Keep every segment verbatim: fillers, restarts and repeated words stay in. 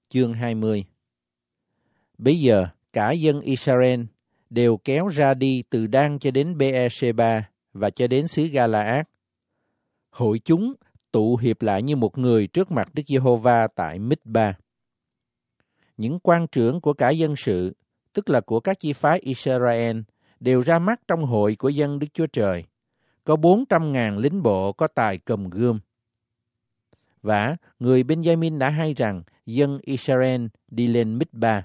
chương hai mươi. Bây giờ, cả dân Israel đều kéo ra đi từ Dan cho đến Bê-e-sê-ba và cho đến xứ Ga-la-át. Hội chúng tụ hiệp lại như một người trước mặt Đức Giê-hô-va tại Mít-ba. Những quan trưởng của cả dân sự, tức là của các chi phái Israel, đều ra mắt trong hội của dân Đức Chúa Trời. Có bốn trăm ngàn lính bộ có tài cầm gươm. Và người Ben-gia-min đã hay rằng dân Israel đi lên Mít-ba.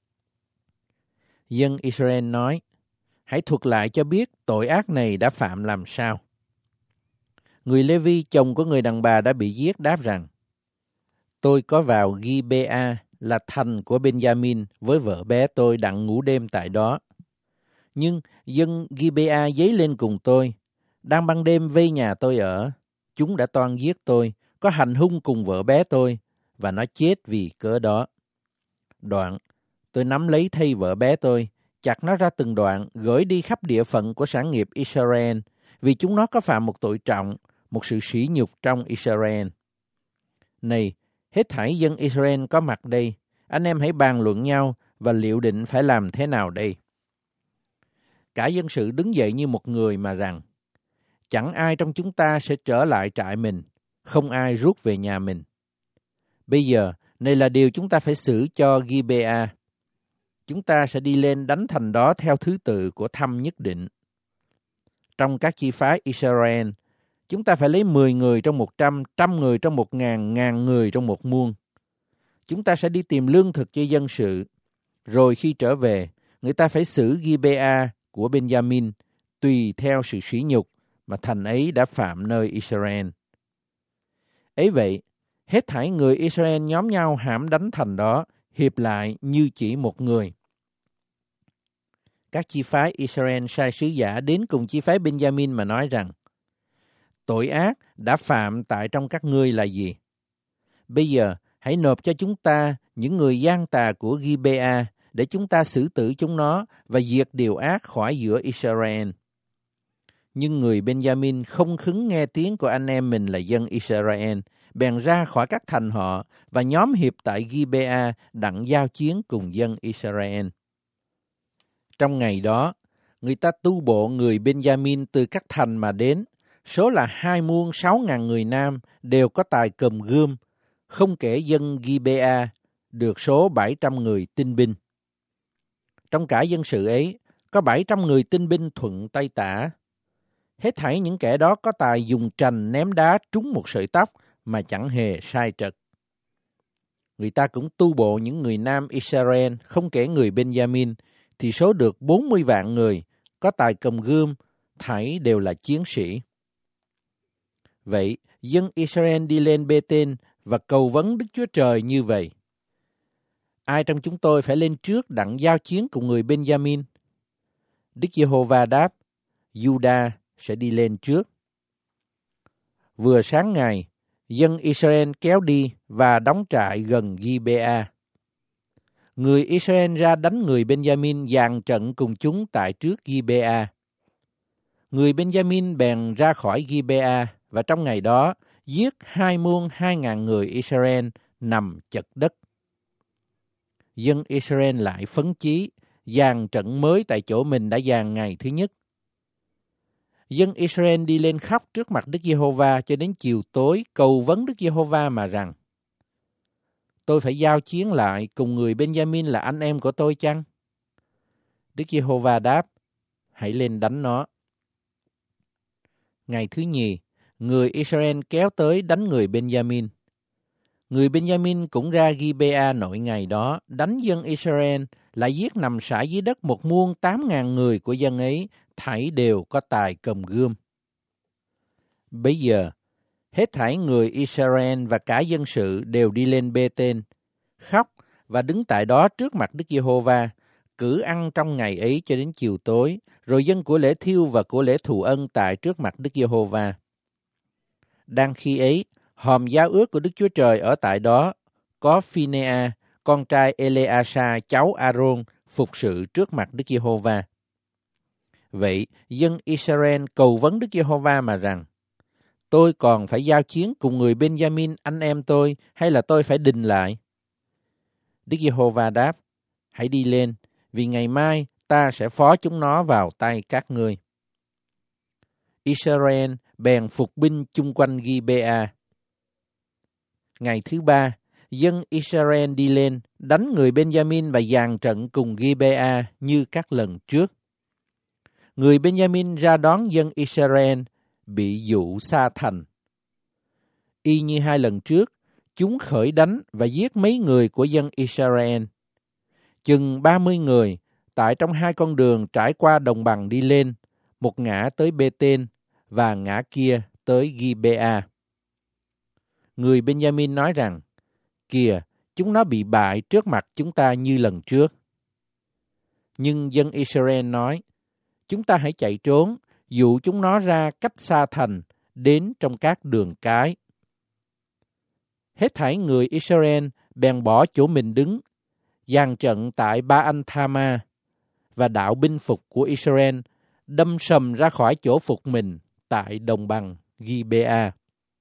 Dân Israel nói, hãy thuật lại cho biết tội ác này đã phạm làm sao. Người Lê-vi, chồng của người đàn bà đã bị giết, đáp rằng, tôi có vào Ghi-bê-a là thành của Ben-gia-min với vợ bé tôi đặng ngủ đêm tại đó. Nhưng dân Ghi-bê-a dấy lên cùng tôi, đang ban đêm vây nhà tôi ở. Chúng đã toan giết tôi, có hành hung cùng vợ bé tôi, và nó chết vì cớ đó. Đoạn, tôi nắm lấy thây vợ bé tôi, chặt nó ra từng đoạn, gửi đi khắp địa phận của sản nghiệp Israel, vì chúng nó có phạm một tội trọng, một sự sỉ nhục trong Israel. Này, hết thảy dân Israel có mặt đây, anh em hãy bàn luận nhau và liệu định phải làm thế nào đây? Cả dân sự đứng dậy như một người mà rằng, chẳng ai trong chúng ta sẽ trở lại trại mình, không ai rút về nhà mình. Bây giờ, này là điều chúng ta phải xử cho Ghi-bê-a. Chúng ta sẽ đi lên đánh thành đó theo thứ tự của thăm nhất định. Trong các chi phái Israel, chúng ta phải lấy mười người trong một trăm, trăm người trong một ngàn, ngàn người trong một muôn. Chúng ta sẽ đi tìm lương thực cho dân sự. Rồi khi trở về, người ta phải xử Ghi-bê-a của Ben-gia-min tùy theo sự sỉ nhục mà thành ấy đã phạm nơi Israel. Ấy vậy, hết thảy người Israel nhóm nhau hãm đánh thành đó, hiệp lại như chỉ một người. Các chi phái Israel sai sứ giả đến cùng chi phái Ben-gia-min mà nói rằng, tội ác đã phạm tại trong các ngươi là gì? Bây giờ, hãy nộp cho chúng ta những người gian tà của Ghi-bê-a để chúng ta xử tử chúng nó và diệt điều ác khỏi giữa Israel. Nhưng người Ben-gia-min không khứng nghe tiếng của anh em mình là dân Israel, bèn ra khỏi các thành họ và nhóm hiệp tại Ghi-bê-a đặng giao chiến cùng dân Israel. Trong ngày đó, người ta tu bộ người Ben-gia-min từ các thành mà đến, số là hai muôn sáu ngàn người nam đều có tài cầm gươm, không kể dân Ghi-bê-a, được số bảy trăm người tinh binh. Trong cả dân sự ấy, có bảy trăm người tinh binh thuận tay tả. Hết thảy những kẻ đó có tài dùng trành ném đá trúng một sợi tóc mà chẳng hề sai trật. Người ta cũng tu bộ những người nam Israel, không kể người Ben-gia-min, thì số được bốn mươi vạn người, có tài cầm gươm, thảy đều là chiến sĩ. Vậy, dân Israel đi lên Bê-tên và cầu vấn Đức Chúa Trời như vậy. Ai trong chúng tôi phải lên trước đặng giao chiến cùng người Ben-gia-min? Đức Giê-hô-va đáp, Giu-đa sẽ đi lên trước. Vừa sáng ngày, dân Israel kéo đi và đóng trại gần Ghi-bê-a. Người Israel ra đánh người Ben-gia-min dàn trận cùng chúng tại trước Ghi-bê-a. Người Ben-gia-min bèn ra khỏi Ghi-bê-a và trong ngày đó giết hai muôn hai ngàn người Israel nằm chật đất. Dân Israel lại phấn chí, dàn trận mới tại chỗ mình đã dàn ngày thứ nhất. Dân Israel đi lên khóc trước mặt Đức Giê-hô-va cho đến chiều tối cầu vấn Đức Giê-hô-va mà rằng, tôi phải giao chiến lại cùng người Ben-gia-min là anh em của tôi chăng? Đức Giê-hô-va đáp, hãy lên đánh nó. Ngày thứ nhì, người Israel kéo tới đánh người Ben-gia-min. Người Ben-gia-min cũng ra Ghi-bê-a nội ngày đó, đánh dân Israel, lại giết nằm rải dưới đất một muôn tám ngàn người của dân ấy, thảy đều có tài cầm gươm. Bây giờ, hết thảy người Israel và cả dân sự đều đi lên Bê-tên, khóc và đứng tại đó trước mặt Đức Giê-hô-va, cử ăn trong ngày ấy cho đến chiều tối, rồi dâng của lễ thiêu và của lễ thù ân tại trước mặt Đức Giê-hô-va. Đang khi ấy, hòm giao ước của Đức Chúa Trời ở tại đó, có Phi-nê-a, con trai Ê-lê-a-sa, cháu A-rôn, phục sự trước mặt Đức Giê-hô-va. Vậy, dân Israel cầu vấn Đức Giê-hô-va mà rằng, tôi còn phải giao chiến cùng người Ben-gia-min anh em tôi, hay là tôi phải đình lại? Đức Giê-hô-va đáp, hãy đi lên, vì ngày mai ta sẽ phó chúng nó vào tay các ngươi. Israel bèn phục binh chung quanh Ghi-bê-a. Ngày thứ ba, dân Israel đi lên, đánh người Ben-gia-min và dàn trận cùng Ghi-bê-a như các lần trước. Người Ben-gia-min ra đón dân Israel, bị dụ xa thành. Y như hai lần trước, chúng khởi đánh và giết mấy người của dân Israel. Chừng ba mươi người, tại trong hai con đường trải qua đồng bằng đi lên, một ngã tới Bê-tên và ngã kia tới Ghi-bê-a. Người Ben-gia-min nói rằng, kìa, chúng nó bị bại trước mặt chúng ta như lần trước. Nhưng dân Israel nói, chúng ta hãy chạy trốn, dụ chúng nó ra cách xa thành, đến trong các đường cái. Hết thảy người Israel bèn bỏ chỗ mình đứng, dàn trận tại Ba-anh-tha-ma, và đạo binh phục của Israel đâm sầm ra khỏi chỗ phục mình tại đồng bằng Ghi-bê-a.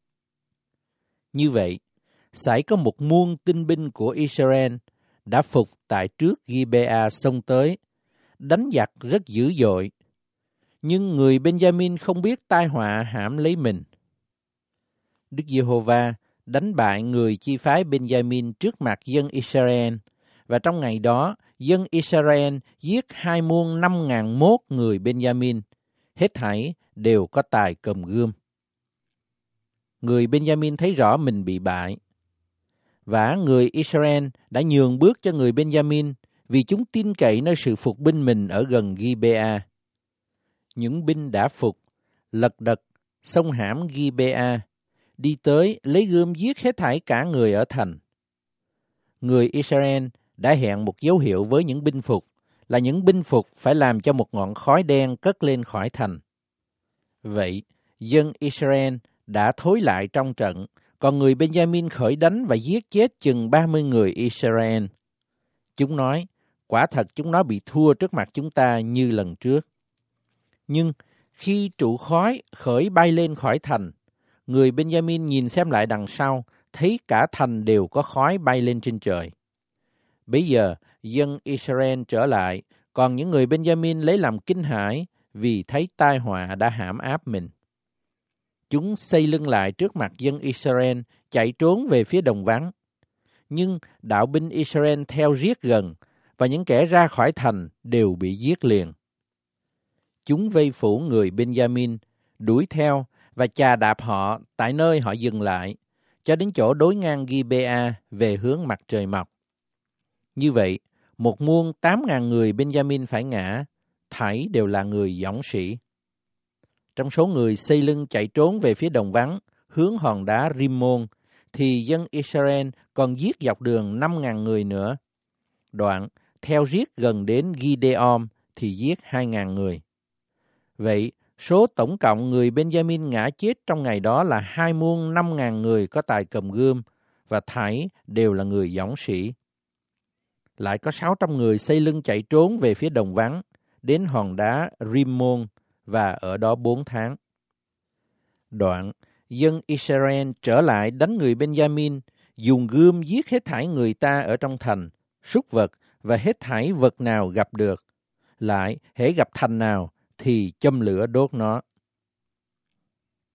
Như vậy, xảy có một muôn tinh binh của Israel đã phục tại trước Ghi-bê-a xông tới, đánh giặc rất dữ dội. Nhưng người Ben-gia-min không biết tai họa hãm lấy mình. Đức Giê-hô-va đánh bại người chi phái Ben-gia-min trước mặt dân Israel, và trong ngày đó, dân Israel giết hai muôn năm ngàn mốt người Ben-gia-min, hết thảy đều có tài cầm gươm. Người Ben-gia-min thấy rõ mình bị bại. Và người Israel đã nhường bước cho người Ben-gia-min vì chúng tin cậy nơi sự phục binh mình ở gần Ghi-bê-a. Những binh đã phục, lật đật, xông hãm Ghi-bê-a, đi tới lấy gươm giết hết thảy cả người ở thành. Người Israel đã hẹn một dấu hiệu với những binh phục, là những binh phục phải làm cho một ngọn khói đen cất lên khỏi thành. Vậy, dân Israel đã thối lại trong trận, còn người Ben-gia-min khởi đánh và giết chết chừng ba mươi người Israel. Chúng nói, quả thật chúng nó bị thua trước mặt chúng ta như lần trước. Nhưng khi trụ khói khởi bay lên khỏi thành, người Ben-gia-min nhìn xem lại đằng sau, thấy cả thành đều có khói bay lên trên trời. Bây giờ, dân Israel trở lại, còn những người Ben-gia-min lấy làm kinh hãi vì thấy tai họa đã hãm áp mình. Chúng xây lưng lại trước mặt dân Israel, chạy trốn về phía đồng vắng. Nhưng đạo binh Israel theo riết gần, và những kẻ ra khỏi thành đều bị giết liền. Chúng vây phủ người Ben-gia-min, đuổi theo và chà đạp họ tại nơi họ dừng lại, cho đến chỗ đối ngang Ghi-bê-a về hướng mặt trời mọc. Như vậy, một muôn tám ngàn người Ben-gia-min phải ngã, thảy đều là người dũng sĩ. Trong số người xây lưng chạy trốn về phía đồng vắng, hướng hòn đá Rimmon, thì dân Israel còn giết dọc đường năm ngàn người nữa. Đoạn, theo riết gần đến Gideon thì giết hai ngàn người. Vậy, số tổng cộng người Ben-gia-min ngã chết trong ngày đó là hai muôn năm ngàn người có tài cầm gươm, và thảy đều là người dũng sĩ. Lại có sáu trăm người xây lưng chạy trốn về phía đồng vắng, đến hòn đá Rimmon, và ở đó bốn tháng. Đoạn, dân Israel trở lại đánh người Ben-gia-min, dùng gươm giết hết thảy người ta ở trong thành, súc vật và hết thảy vật nào gặp được. Lại, hễ gặp thành nào thì châm lửa đốt nó.